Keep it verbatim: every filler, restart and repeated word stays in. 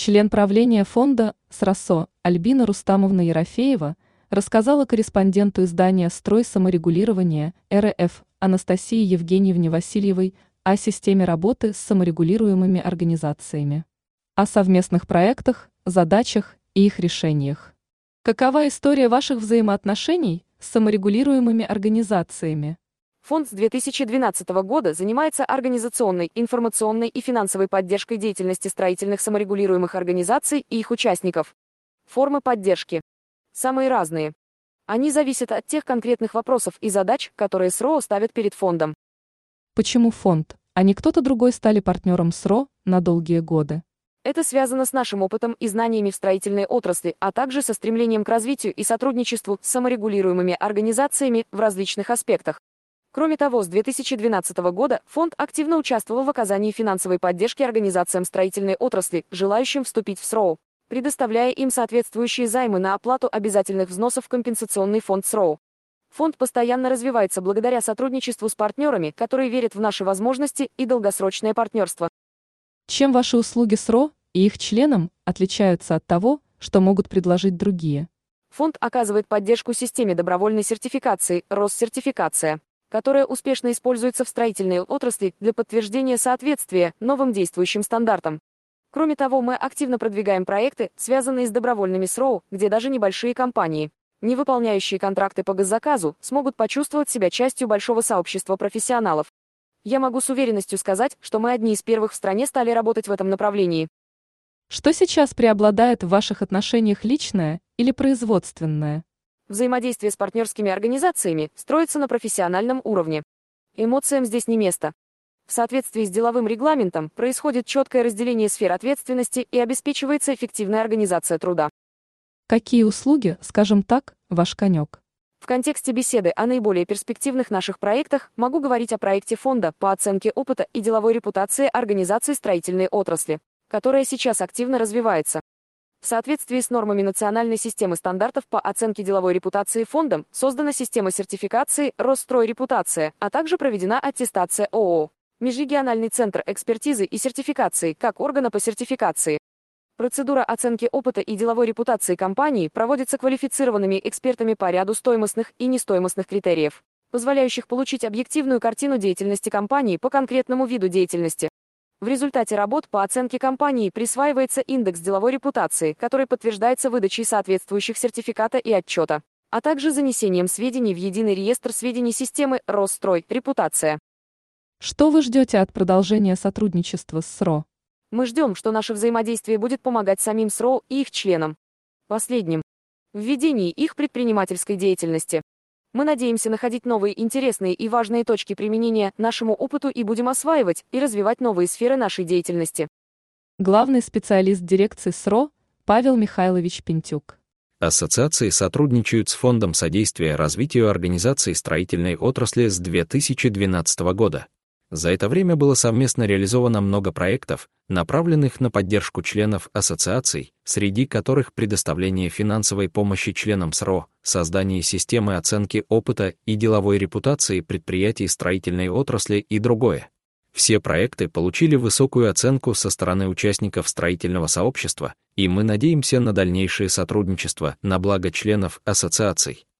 Член правления фонда СРОСО Альбина Рустамовна Ерофеева рассказала корреспонденту издания «Строй саморегулирования» эр эф Анастасии Евгеньевне Васильевой о системе работы с саморегулируемыми организациями, о совместных проектах, задачах и их решениях. Какова история ваших взаимоотношений с саморегулируемыми организациями? Фонд с две тысячи двенадцатого года занимается организационной, информационной и финансовой поддержкой деятельности строительных саморегулируемых организаций и их участников. Формы поддержки самые разные. Они зависят от тех конкретных вопросов и задач, которые СРО ставят перед фондом. Почему фонд, а не кто-то другой стали партнером СРО на долгие годы? Это связано с нашим опытом и знаниями в строительной отрасли, а также со стремлением к развитию и сотрудничеству с саморегулируемыми организациями в различных аспектах. Кроме того, с две тысячи двенадцатого года фонд активно участвовал в оказании финансовой поддержки организациям строительной отрасли, желающим вступить в СРО, предоставляя им соответствующие займы на оплату обязательных взносов в компенсационный фонд СРО. Фонд постоянно развивается благодаря сотрудничеству с партнерами, которые верят в наши возможности и долгосрочное партнерство. Чем ваши услуги СРО и их членам отличаются от того, что могут предложить другие? Фонд оказывает поддержку системе добровольной сертификации «Россертификация», которая успешно используется в строительной отрасли для подтверждения соответствия новым действующим стандартам. Кроме того, мы активно продвигаем проекты, связанные с добровольными СРО, где даже небольшие компании, не выполняющие контракты по госзаказу, смогут почувствовать себя частью большого сообщества профессионалов. Я могу с уверенностью сказать, что мы одни из первых в стране стали работать в этом направлении. Что сейчас преобладает в ваших отношениях, личное или производственное? Взаимодействие с партнерскими организациями строится на профессиональном уровне. Эмоциям здесь не место. В соответствии с деловым регламентом происходит четкое разделение сфер ответственности и обеспечивается эффективная организация труда. Какие услуги, скажем так, ваш конек? В контексте беседы о наиболее перспективных наших проектах могу говорить о проекте фонда по оценке опыта и деловой репутации организаций строительной отрасли, которая сейчас активно развивается. В соответствии с нормами национальной системы стандартов по оценке деловой репутации фондом создана система сертификации «Росстройрепутация», а также проведена аттестация ООО, Межрегиональный центр экспертизы и сертификации как органа по сертификации. Процедура оценки опыта и деловой репутации компании проводится квалифицированными экспертами по ряду стоимостных и нестоимостных критериев, позволяющих получить объективную картину деятельности компании по конкретному виду деятельности. В результате работ по оценке компании присваивается индекс деловой репутации, который подтверждается выдачей соответствующих сертификата и отчета, а также занесением сведений в единый реестр сведений системы «Росстройрепутация». Что вы ждете от продолжения сотрудничества с СРО? Мы ждем, что наше взаимодействие будет помогать самим СРО и их членам. Последним. В ведении их предпринимательской деятельности. Мы надеемся находить новые интересные и важные точки применения нашему опыту и будем осваивать и развивать новые сферы нашей деятельности. Главный специалист дирекции СРО Павел Михайлович Пентюк. Ассоциации сотрудничают с Фондом содействия развитию организаций строительной отрасли с две тысячи двенадцатого года. За это время было совместно реализовано много проектов, направленных на поддержку членов ассоциаций, среди которых предоставление финансовой помощи членам СРО, создание системы оценки опыта и деловой репутации предприятий строительной отрасли и другое. Все проекты получили высокую оценку со стороны участников строительного сообщества, и мы надеемся на дальнейшее сотрудничество на благо членов ассоциаций.